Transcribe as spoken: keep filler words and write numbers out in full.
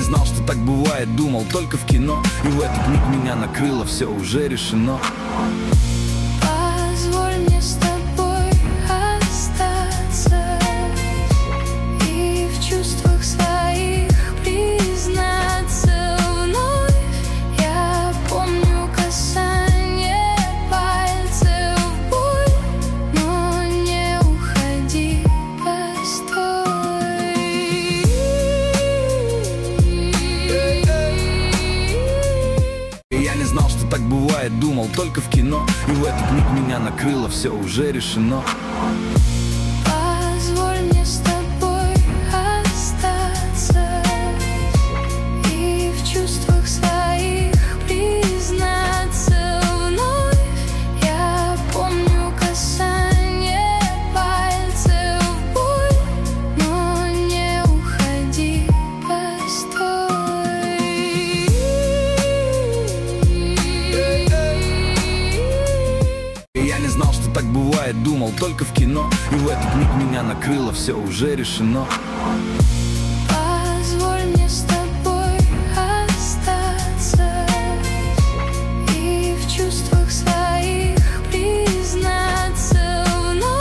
знал, что так бывает, думал только в кино. И в этот миг меня накрыло, все уже решено. Позволь мне с тобой остаться и в чувствах своих признаться вновь. Я помню касание пальцев, боль, но не уходи, постой. Я не знал, что так бывает, думал только в кино. И в этот миг меня накрыло, все уже решено. Позволь мне с тобой остаться и в чувствах своих признаться вновь. Я помню касание пальцев, боль, но не уходи, постой. Я не знал, что так бывает, думал только в кино. И в этот миг меня накрыло, все уже решено.